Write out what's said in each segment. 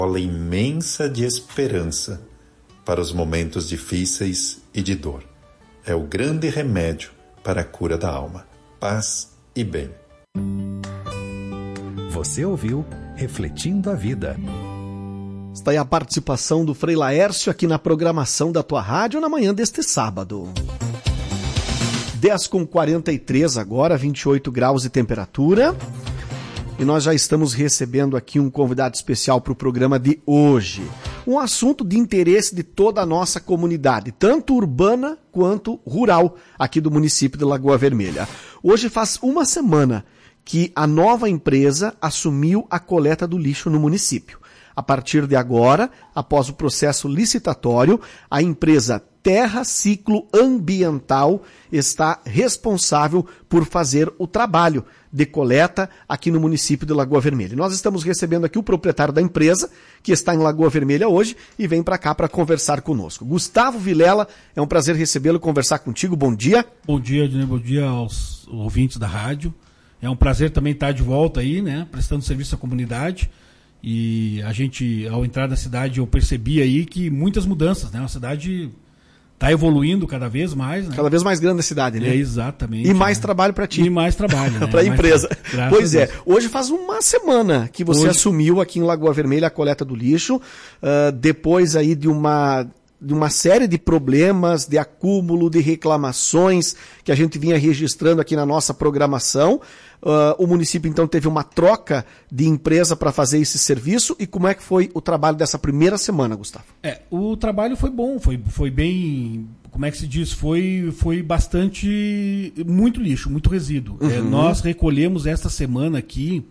Bola imensa de esperança para os momentos difíceis e de dor. É o grande remédio para a cura da alma. Paz e bem. Você ouviu Refletindo a Vida. Está aí a participação do Frei Laércio aqui na programação da tua rádio na manhã deste sábado. 10h43 agora, 28 graus de temperatura. E nós já estamos recebendo aqui um convidado especial para o programa de hoje. Um assunto de interesse de toda a nossa comunidade, tanto urbana quanto rural, aqui do município de Lagoa Vermelha. Hoje faz uma semana que a nova empresa assumiu a coleta do lixo no município. A partir de agora, após o processo licitatório, a empresa Terra Ciclo Ambiental está responsável por fazer o trabalho de coleta aqui no município de Lagoa Vermelha. Nós estamos recebendo aqui o proprietário da empresa, que está em Lagoa Vermelha hoje e vem para cá para conversar conosco. Gustavo Vilela, é um prazer recebê-lo e conversar contigo. Bom dia. Bom dia, Adnei. Bom dia aos ouvintes da rádio. É um prazer também estar de volta aí, né, prestando serviço à comunidade. E a gente, ao entrar na cidade, eu percebi aí que muitas mudanças, né? A cidade está evoluindo cada vez mais, né? Cada vez mais grande a cidade, né? É, exatamente. E mais trabalho para ti. E mais trabalho, né? Para a empresa. Pois é. Deus. Hoje faz uma semana que você assumiu aqui em Lagoa Vermelha a coleta do lixo, depois aí de uma série de problemas, de acúmulo, de reclamações que a gente vinha registrando aqui na nossa programação. O município, então, teve uma troca de empresa para fazer esse serviço. E como é que foi o trabalho dessa primeira semana, Gustavo? O trabalho foi bom, foi bem, como é que se diz? Foi bastante, muito lixo, muito resíduo. Uhum. Nós recolhemos esta semana aqui,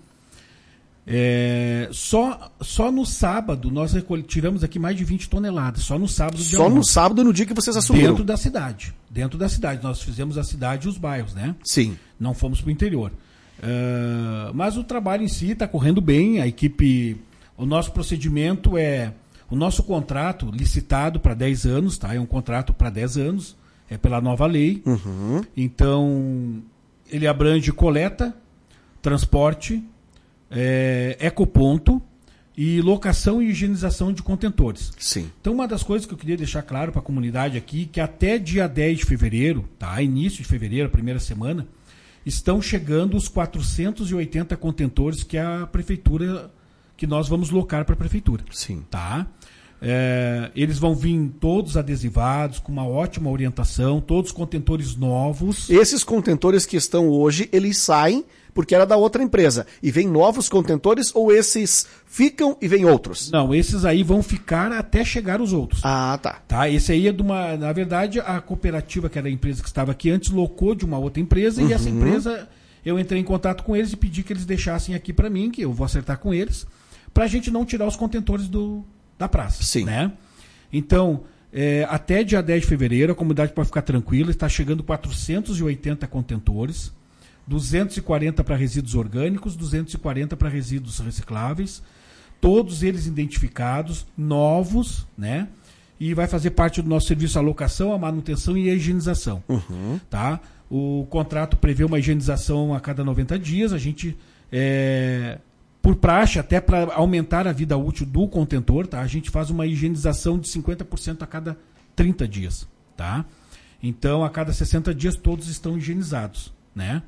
só no sábado, nós tiramos aqui mais de 20 toneladas, só no sábado. Só no sábado, no dia que vocês assumiram? Dentro da cidade. Nós fizemos a cidade e os bairros, né? Sim. Não fomos para o interior. Mas o trabalho em si está correndo bem, a equipe, o nosso procedimento o nosso contrato licitado para 10 anos, tá? É um contrato para 10 anos, é pela nova lei. Uhum. Então, ele abrange coleta, transporte, ecoponto e locação e higienização de contentores. Sim. Então, uma das coisas que eu queria deixar claro para a comunidade aqui, que até dia 10 de fevereiro, tá? Início de fevereiro, a primeira semana, estão chegando os 480 contentores que a prefeitura, que nós vamos locar para a prefeitura. Sim. Tá? Eles vão vir todos adesivados, com uma ótima orientação, todos contentores novos. Esses contentores que estão hoje, eles saem porque era da outra empresa. E vem novos contentores ou esses ficam e vem outros? Não, esses aí vão ficar até chegar os outros. Ah, tá. Esse aí é de uma... Na verdade, a cooperativa, que era a empresa que estava aqui antes, locou de uma outra empresa. E essa empresa, eu entrei em contato com eles e pedi que eles deixassem aqui para mim, que eu vou acertar com eles, para a gente não tirar os contentores da praça. Sim. Né? Então, até dia 10 de fevereiro, a comunidade pode ficar tranquila, está chegando 480 contentores, 240 para resíduos orgânicos, 240 para resíduos recicláveis, todos eles identificados, novos, né? E vai fazer parte do nosso serviço a locação, a manutenção e a higienização. Uhum. Tá? O contrato prevê uma higienização a cada 90 dias, a gente, por praxe, até para aumentar a vida útil do contentor, tá? A gente faz uma higienização de 50% a cada 30 dias. Tá? Então, a cada 60 dias, todos estão higienizados, né?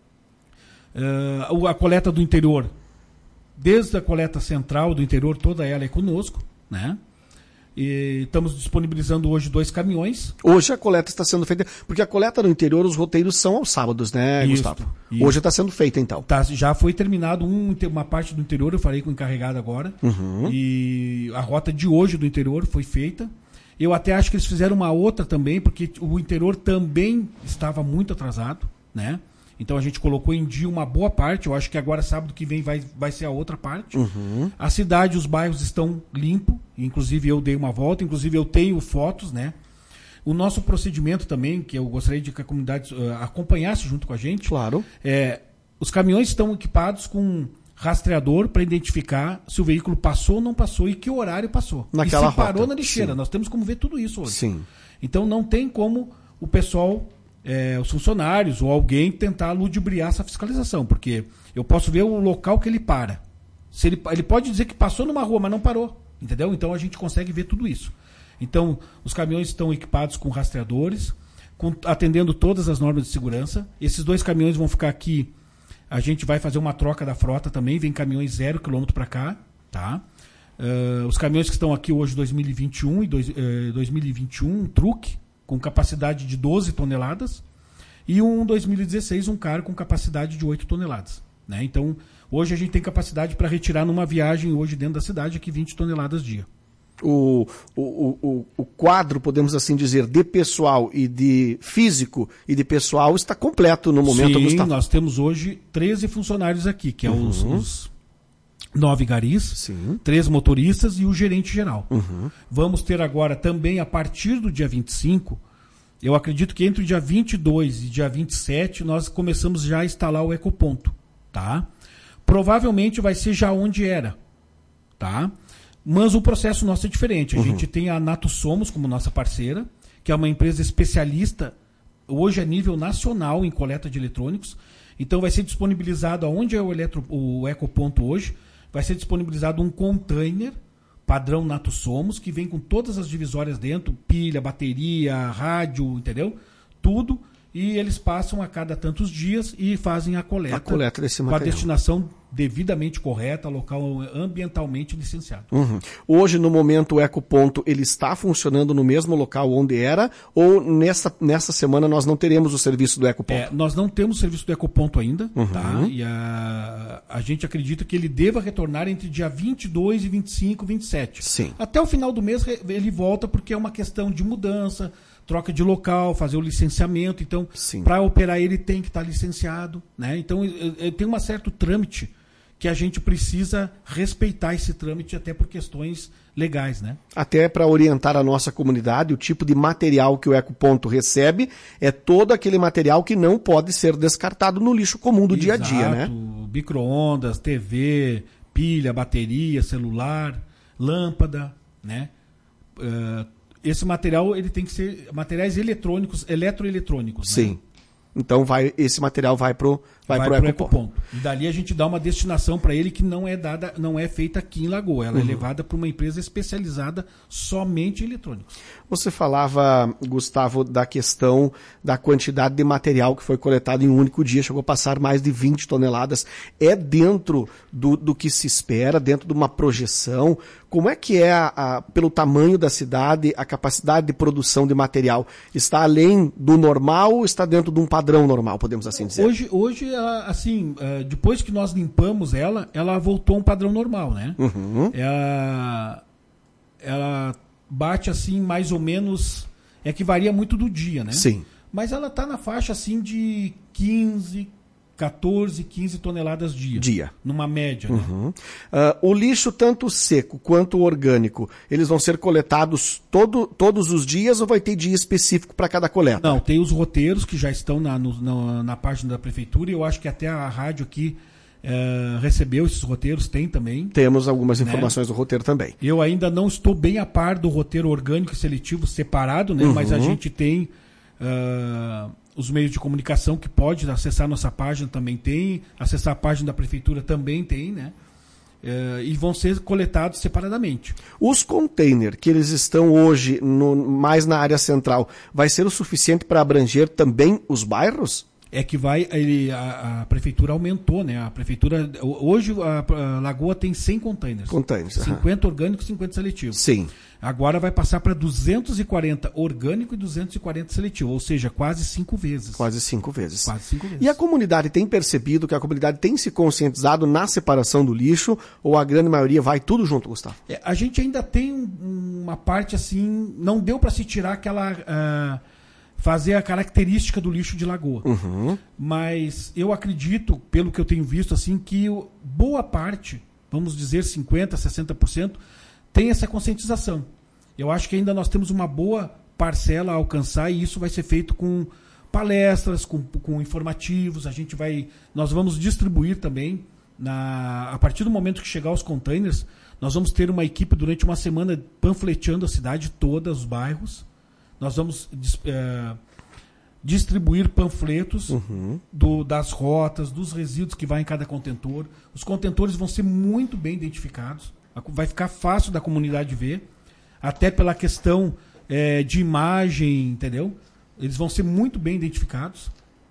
A coleta do interior, desde a coleta central do interior, toda ela é conosco, né? E estamos disponibilizando hoje 2 caminhões. Hoje a coleta está sendo feita, porque a coleta no interior, os roteiros são aos sábados, né, Gustavo? Isso. Hoje está sendo feita, então. Já foi terminado uma parte do interior, eu falei com o encarregado agora, e a rota de hoje do interior foi feita. Eu até acho que eles fizeram uma outra também, porque o interior também estava muito atrasado, né? Então a gente colocou em dia uma boa parte. Eu acho que agora, sábado que vem, vai ser a outra parte. A cidade, os bairros estão limpos. Inclusive eu dei uma volta. Inclusive eu tenho fotos, né? O nosso procedimento também, que eu gostaria de que a comunidade acompanhasse junto com a gente. Claro. Os caminhões estão equipados com rastreador para identificar se o veículo passou ou não passou e que horário passou. Naquela e se parou rota. na lixeira. Sim. Nós temos como ver tudo isso hoje. Sim. Então não tem como o pessoal... os funcionários ou alguém tentar ludibriar essa fiscalização, porque eu posso ver o local que ele para. Se ele pode dizer que passou numa rua, mas não parou, entendeu? Então a gente consegue ver tudo isso. Então, os caminhões estão equipados com rastreadores, atendendo todas as normas de segurança. Esses 2 caminhões vão ficar aqui. A gente vai fazer uma troca da frota também. Vem caminhões 0 km para cá. Tá? Os caminhões que estão aqui hoje, 2021 e 2021, um truque com capacidade de 12 toneladas. E um 2016, um carro com capacidade de 8 toneladas. Né? Então, hoje a gente tem capacidade para retirar numa viagem hoje dentro da cidade aqui 20 toneladas dia. O quadro, podemos assim dizer, de pessoal e de físico e de pessoal está completo no momento, Sim, Gustavo. Nós temos hoje 13 funcionários aqui, que é os 9 garis, Sim. 3 motoristas e o gerente geral. Vamos ter agora também, a partir do dia 25, eu acredito que entre o dia 22 e dia 27, nós começamos já a instalar o ecoponto. Tá? Provavelmente vai ser já onde era. Tá? Mas o processo nosso é diferente. A gente tem a Nato Somos como nossa parceira, que é uma empresa especialista, hoje a nível nacional, em coleta de eletrônicos. Então vai ser disponibilizado, aonde é o ecoponto hoje, vai ser disponibilizado um container padrão Nato Somos, que vem com todas as divisórias dentro, pilha, bateria, rádio, entendeu? Tudo. E eles passam a cada tantos dias e fazem a coleta desse com material. a destinação devidamente correta, local ambientalmente licenciado. Hoje, no momento, o ecoponto ele está funcionando no mesmo local onde era, ou nessa semana nós não teremos o serviço do ecoponto? Nós não temos o serviço do ecoponto ainda, tá? E a gente acredita que ele deva retornar entre dia 22 e 25, 27. Sim. Até o final do mês ele volta, porque é uma questão de mudança, troca de local, fazer o licenciamento. Então, para operar ele tem que estar licenciado. Né? Então, tem um certo trâmite que a gente precisa respeitar esse trâmite até por questões legais. Né? Até para orientar a nossa comunidade, o tipo de material que o ecoponto recebe é todo aquele material que não pode ser descartado no lixo comum do dia a dia. Né? Micro-ondas, TV, pilha, bateria, celular, lâmpada, né? Esse material ele tem que ser materiais eletrônicos, eletroeletrônicos. Sim. Né? Então esse material vai pro ecoponto. E dali a gente dá uma destinação para ele que não é feita aqui em Lagoa. Ela é levada para uma empresa especializada somente em eletrônicos. Você falava, Gustavo, da questão da quantidade de material que foi coletado em um único dia. Chegou a passar mais de 20 toneladas. É dentro do que se espera, dentro de uma projeção? Como é que é, pelo tamanho da cidade, a capacidade de produção de material? Está além do normal ou está dentro de um padrão normal, podemos assim dizer? Hoje assim, depois que nós limpamos ela voltou a um padrão normal, né? Ela bate assim, mais ou menos, que varia muito do dia, né? Sim. Mas ela está na faixa assim de 14, 15 toneladas dia. Numa média. Né? O lixo, tanto seco quanto orgânico, eles vão ser coletados todos os dias ou vai ter dia específico para cada coleta? Não, tem os roteiros que já estão na página da prefeitura e eu acho que até a rádio aqui recebeu esses roteiros, tem também. Temos algumas informações do roteiro também. Eu ainda não estou bem a par do roteiro orgânico e seletivo separado, né? Mas a gente tem... os meios de comunicação que pode acessar nossa página também tem, acessar a página da prefeitura também tem, né? E vão ser coletados separadamente. Os containers que eles estão hoje mais na área central, vai ser o suficiente para abranger também os bairros? É que a prefeitura aumentou, né? A prefeitura, hoje a Lagoa tem 100 containers. 50 orgânicos e 50 seletivos. Sim. Agora vai passar para 240 orgânico e 240 seletivo, ou seja, quase 5 vezes. Quase 5 vezes. E a comunidade tem percebido que a comunidade tem se conscientizado na separação do lixo, ou a grande maioria vai tudo junto, Gustavo? A gente ainda tem uma parte assim, não deu para se tirar aquela... fazer a característica do lixo de Lagoa. Mas eu acredito, pelo que eu tenho visto, assim, que boa parte, vamos dizer 50%, 60%, tem essa conscientização. Eu acho que ainda nós temos uma boa parcela a alcançar e isso vai ser feito com palestras, com informativos. Nós vamos distribuir também, a partir do momento que chegar os containers, nós vamos ter uma equipe durante uma semana panfleteando a cidade toda, os bairros. Nós vamos distribuir panfletos das rotas, dos resíduos que vai em cada contentor. Os contentores vão ser muito bem identificados. Vai ficar fácil da comunidade ver, até pela questão de imagem, entendeu? Eles vão ser muito bem identificados.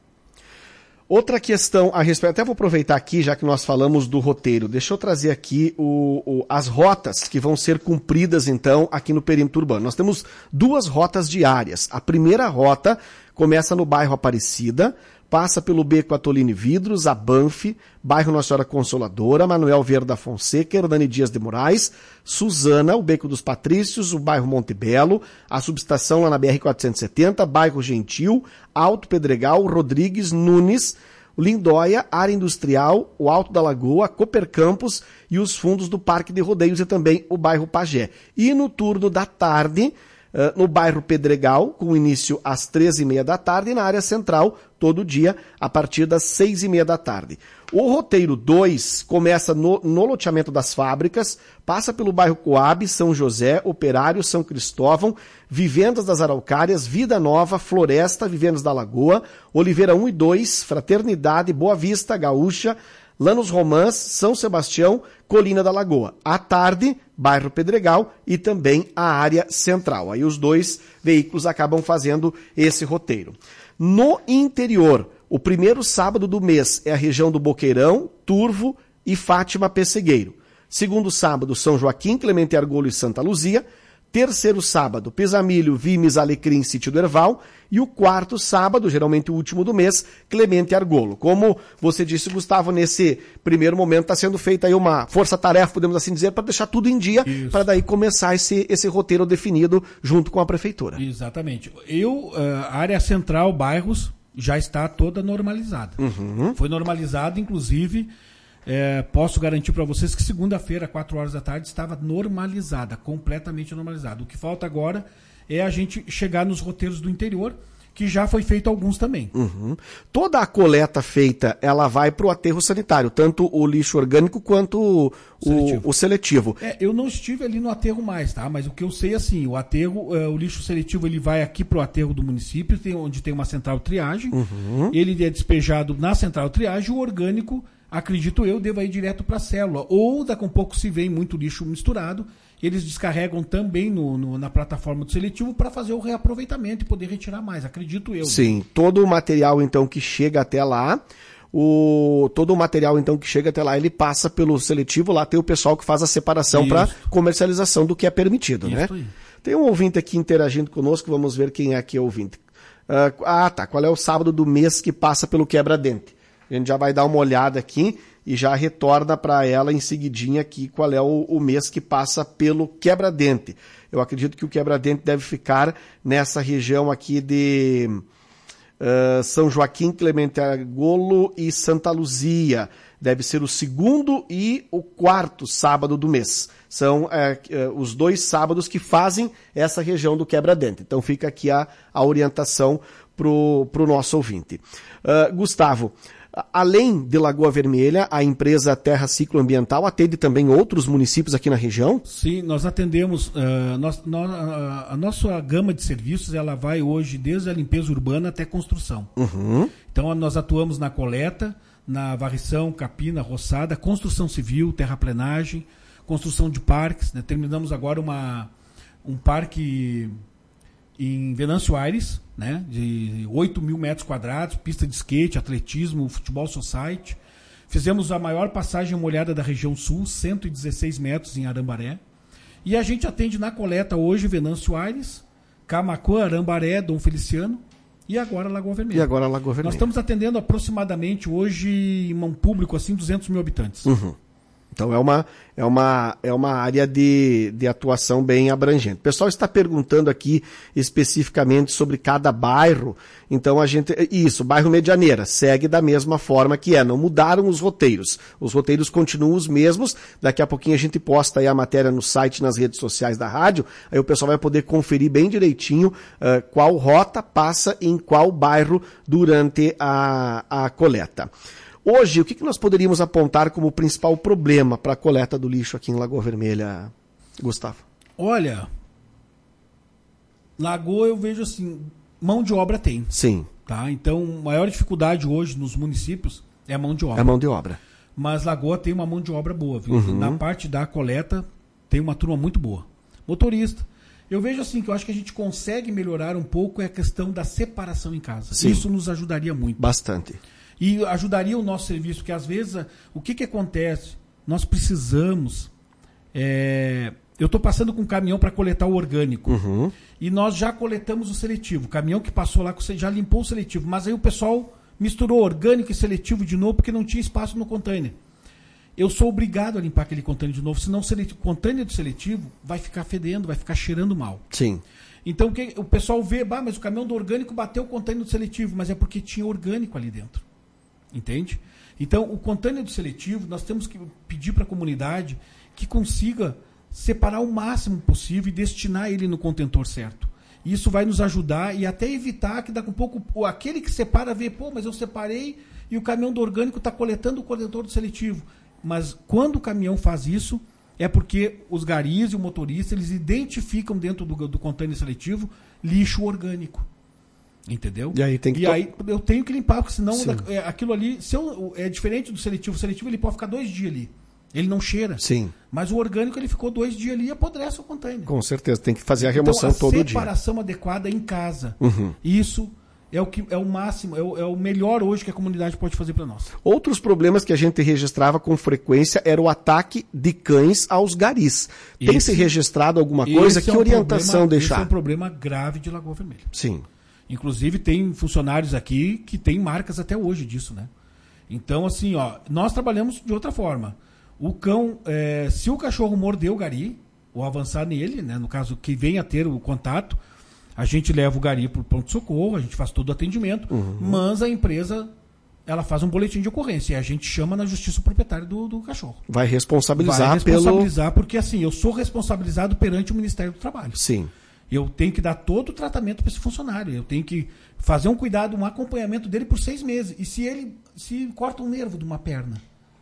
Outra questão a respeito, até vou aproveitar aqui, já que nós falamos do roteiro, deixa eu trazer aqui as rotas que vão ser cumpridas, então, aqui no perímetro urbano. Nós temos 2 rotas diárias. A primeira rota começa no bairro Aparecida, passa pelo Beco Atolini Vidros, a Banff, bairro Nossa Senhora Consoladora, Manuel Vieira da Fonseca, Hernani Dias de Moraes, Suzana, o Beco dos Patrícios, o bairro Montebello, a subestação lá na BR-470, bairro Gentil, Alto Pedregal, Rodrigues, Nunes, o Lindóia, área industrial, o Alto da Lagoa, Cooper Campos e os fundos do Parque de Rodeios e também o bairro Pagé. E no turno da tarde, no bairro Pedregal, com início às 13h30 da tarde, e na área central, todo dia, a partir das 6h30 da tarde. O roteiro 2 começa no loteamento das fábricas, passa pelo bairro Coab, São José, Operário, São Cristóvão, Vivendas das Araucárias, Vida Nova, Floresta, Vivendas da Lagoa, Oliveira 1 e 2, Fraternidade, Boa Vista, Gaúcha, Lanos Romãs, São Sebastião, Colina da Lagoa. À tarde, bairro Pedregal e também a área central. Aí os 2 veículos acabam fazendo esse roteiro. No interior, o primeiro sábado do mês é a região do Boqueirão, Turvo e Fátima Pessegueiro. Segundo sábado, São Joaquim, Clemente Argolo e Santa Luzia. Terceiro sábado, Pesamilho, Vimes, Alecrim, Sítio do Herval. E o quarto sábado, geralmente o último do mês, Clemente Argolo. Como você disse, Gustavo, nesse primeiro momento está sendo feita aí uma força-tarefa, podemos assim dizer, para deixar tudo em dia, para daí começar esse roteiro definido junto com a prefeitura. Exatamente. A área central, bairros, já está toda normalizada. Foi normalizada, inclusive... posso garantir para vocês que segunda-feira, 4 horas da tarde, estava normalizada, completamente normalizada. O que falta agora é a gente chegar nos roteiros do interior, que já foi feito alguns também. Toda a coleta feita, ela vai para o aterro sanitário, tanto o lixo orgânico quanto o seletivo. Eu não estive ali no aterro mais, tá? Mas o que eu sei é assim, o aterro, o lixo seletivo, ele vai aqui para o aterro do município, onde tem uma central triagem, ele é despejado na central triagem, o orgânico, acredito eu, deva ir direto para a célula. Ou daqui a um pouco, se vem muito lixo misturado, eles descarregam também na plataforma do seletivo para fazer o reaproveitamento e poder retirar mais, acredito eu. Sim, todo o material então que chega até lá, ele passa pelo seletivo, lá tem o pessoal que faz a separação para comercialização do que é permitido, né? Aí. Tem um ouvinte aqui interagindo conosco, vamos ver quem é aqui é o ouvinte. Qual é o sábado do mês que passa pelo Quebra-Dente? A gente já vai dar uma olhada aqui e já retorna para ela em seguidinha aqui qual é o mês que passa pelo Quebra-Dente. Eu acredito que o Quebra-Dente deve ficar nessa região aqui de São Joaquim, Clemente Argolo e Santa Luzia. Deve ser o 2º e o 4º sábado do mês. São os 2 sábados que fazem essa região do Quebra-Dente. Então fica aqui a orientação pro nosso ouvinte. Gustavo, além de Lagoa Vermelha, a empresa Terra Ciclo Ambiental atende também outros municípios aqui na região? Sim, nós atendemos, a nossa gama de serviços, ela vai hoje desde a limpeza urbana até construção. Então nós atuamos na coleta, na varrição, capina, roçada, construção civil, terraplenagem, construção de parques, né? Terminamos agora um parque em Venâncio Aires, né, de 8 mil metros quadrados, pista de skate, atletismo, futebol society. Fizemos a maior passagem molhada da região sul, 116 metros em Arambaré. E a gente atende na coleta hoje Venâncio Aires, Camaquã, Arambaré, Dom Feliciano e agora Lagoa Vermelha. Nós estamos atendendo aproximadamente hoje um público assim 200 mil habitantes. Então é uma área de atuação bem abrangente. O pessoal está perguntando aqui especificamente sobre cada bairro. Então bairro Medianeira, segue da mesma forma que não mudaram os roteiros. Os roteiros continuam os mesmos. Daqui a pouquinho a gente posta aí a matéria no site, nas redes sociais da rádio. Aí o pessoal vai poder conferir bem direitinho qual rota passa em qual bairro durante a coleta. Hoje, o que nós poderíamos apontar como principal problema para a coleta do lixo aqui em Lagoa Vermelha, Gustavo? Olha, Lagoa eu vejo assim, mão de obra tem. Sim. Tá? Então, a maior dificuldade hoje nos municípios é a mão de obra. É a mão de obra. Mas Lagoa tem uma mão de obra boa, viu? Na parte da coleta tem uma turma muito boa. Motorista. Eu vejo assim, que eu acho que a gente consegue melhorar um pouco a questão da separação em casa. Sim. Isso nos ajudaria muito. Bastante. E ajudaria o nosso serviço, porque às vezes, o que acontece? Nós precisamos... eu estou passando com um caminhão para coletar o orgânico. E nós já coletamos o seletivo. O caminhão que passou lá, já limpou o seletivo. Mas aí o pessoal misturou orgânico e seletivo de novo, porque não tinha espaço no container. Eu sou obrigado a limpar aquele container de novo, senão o container do seletivo vai ficar fedendo, vai ficar cheirando mal. Sim. Então o pessoal vê, mas o caminhão do orgânico bateu o container do seletivo, mas é porque tinha orgânico ali dentro. Entende? Então, o container do seletivo, nós temos que pedir para a comunidade que consiga separar o máximo possível e destinar ele no contentor certo. Isso vai nos ajudar e até evitar que daqui a pouco aquele que separa vê, mas eu separei e o caminhão do orgânico está coletando o contentor do seletivo. Mas quando o caminhão faz isso, é porque os garis e o motorista, eles identificam dentro do container seletivo lixo orgânico. Entendeu? E aí aí eu tenho que limpar, porque senão aquilo ali, é diferente do seletivo. O seletivo ele pode ficar 2 dias ali. Ele não cheira. Sim. Mas o orgânico ele ficou 2 dias ali e apodrece o container. Com certeza, tem que fazer a remoção todo dia. A separação adequada em casa. Isso é o máximo, é o melhor hoje que a comunidade pode fazer para nós. Outros problemas que a gente registrava com frequência era o ataque de cães aos garis. Tem se registrado alguma coisa? Que orientação deixar? Esse é um problema grave de Lagoa Vermelha. Sim. Inclusive tem funcionários aqui que têm marcas até hoje disso, né? Então, assim, nós trabalhamos de outra forma. O cão, se o cachorro mordeu o gari, ou avançar nele, né, no caso que venha a ter o contato, a gente leva o gari para o pronto-socorro, a gente faz todo o atendimento, mas a empresa ela faz um boletim de ocorrência e a gente chama na justiça o proprietário do cachorro. Vai responsabilizar porque assim, eu sou responsabilizado perante o Ministério do Trabalho. Sim. Eu tenho que dar todo o tratamento para esse funcionário. Eu tenho que fazer um cuidado, um acompanhamento dele por 6 meses. E se corta um nervo de uma perna,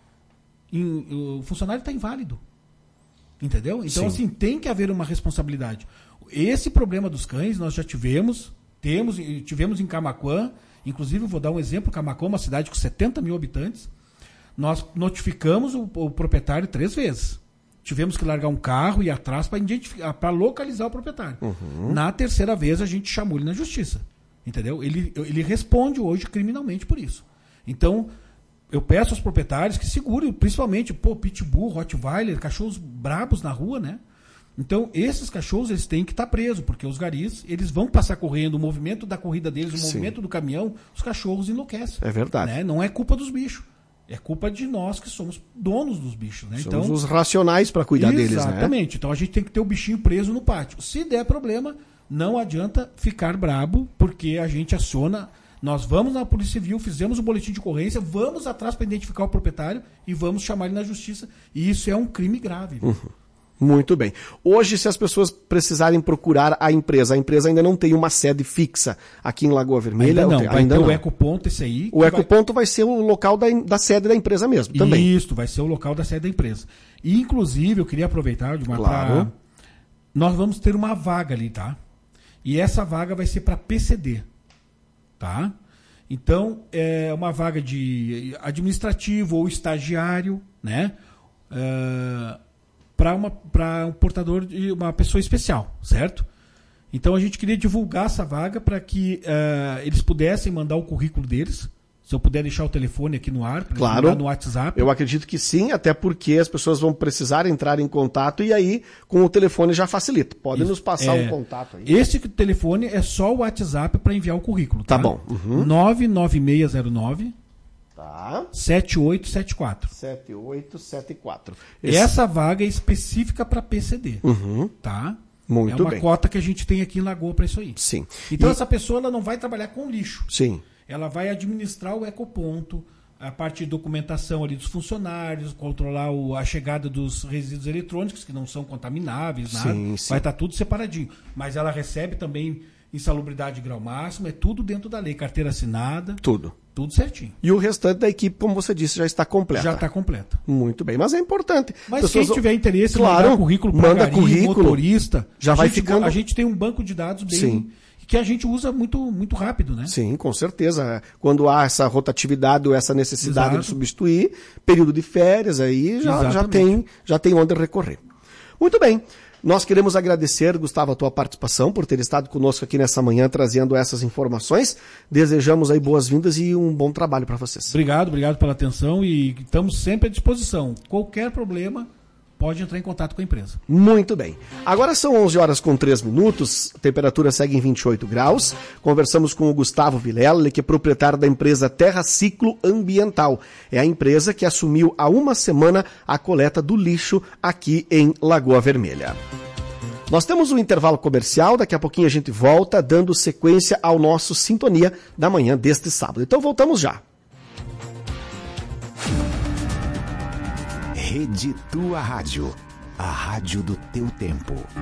o funcionário está inválido. Entendeu? Então, assim, tem que haver uma responsabilidade. Esse problema dos cães nós já tivemos em Camaquã. Inclusive, eu vou dar um exemplo. Camaquã é uma cidade com 70 mil habitantes. Nós notificamos o proprietário 3 vezes. Tivemos que largar um carro e ir atrás para localizar o proprietário. Na 3ª vez, a gente chamou ele na justiça. Entendeu? Ele responde hoje criminalmente por isso. Então, eu peço aos proprietários que segurem, principalmente, pitbull, rottweiler, cachorros brabos na rua, né? Então, esses cachorros, eles têm que estar presos, porque os garis, eles vão passar correndo, o movimento da corrida deles, o movimento do caminhão, os cachorros enlouquecem. É verdade. Né? Não é culpa dos bichos. É culpa de nós que somos donos dos bichos, né? Somos os racionais para cuidar deles, né? Exatamente. Então a gente tem que ter o bichinho preso no pátio. Se der problema, não adianta ficar brabo, porque a gente aciona. Nós vamos na Polícia Civil, fizemos o boletim de ocorrência, vamos atrás para identificar o proprietário e vamos chamar ele na justiça. E isso é um crime grave. Muito bem. Hoje, se as pessoas precisarem procurar a empresa ainda não tem uma sede fixa aqui em Lagoa Vermelha? Ainda não. O Ecoponto, esse aí. O Ecoponto vai ser o local da sede da empresa mesmo, também. Isso, vai ser o local da sede da empresa. E, inclusive, eu queria aproveitar, claro. Nós vamos ter uma vaga ali, tá? E essa vaga vai ser para PCD, tá? Então, é uma vaga de administrativo ou estagiário, né? Para um portador de uma pessoa especial, certo? Então a gente queria divulgar essa vaga para que eles pudessem mandar o currículo deles. Se eu puder deixar o telefone aqui no ar, para eles mandar no WhatsApp. Eu acredito que sim, até porque as pessoas vão precisar entrar em contato e aí com o telefone já facilita. Pode nos passar um contato aí. Esse telefone é só o WhatsApp para enviar o currículo. Tá bom. 99609 7874. 7874. Essa vaga é específica para PCD. Tá? Muito bem. É uma cota que a gente tem aqui em Lagoa para isso aí. Sim. Então essa pessoa ela não vai trabalhar com lixo. Sim. Ela vai administrar o ecoponto, a parte de documentação ali dos funcionários, controlar a chegada dos resíduos eletrônicos que não são contamináveis, nada. Sim. Vai estar tudo separadinho. Mas ela recebe também insalubridade de grau máximo, é tudo dentro da lei, carteira assinada. Tudo certinho. E o restante da equipe, como você disse, já está completa. Já está completa. Muito bem, mas é importante. Mas pessoas... quem tiver interesse, claro, mandar currículo para currículo, motorista, já vai ficando... A gente tem um banco de dados bem... Sim. que a gente usa muito rápido, né? Sim, com certeza. Quando há essa rotatividade ou essa necessidade de substituir, período de férias, aí já tem onde recorrer. Muito bem. Nós queremos agradecer, Gustavo, a tua participação, por ter estado conosco aqui nessa manhã, trazendo essas informações. Desejamos aí boas-vindas e um bom trabalho para vocês. Obrigado pela atenção e estamos sempre à disposição. Qualquer problema, pode entrar em contato com a empresa. Muito bem. Agora são 11h03, a temperatura segue em 28 graus. Conversamos com o Gustavo Vilela, ele que é proprietário da empresa Terra Ciclo Ambiental. É a empresa que assumiu há uma semana a coleta do lixo aqui em Lagoa Vermelha. Nós temos um intervalo comercial, daqui a pouquinho a gente volta dando sequência ao nosso Sintonia da manhã deste sábado. Então voltamos já. Rede Tua Rádio, a rádio do teu tempo.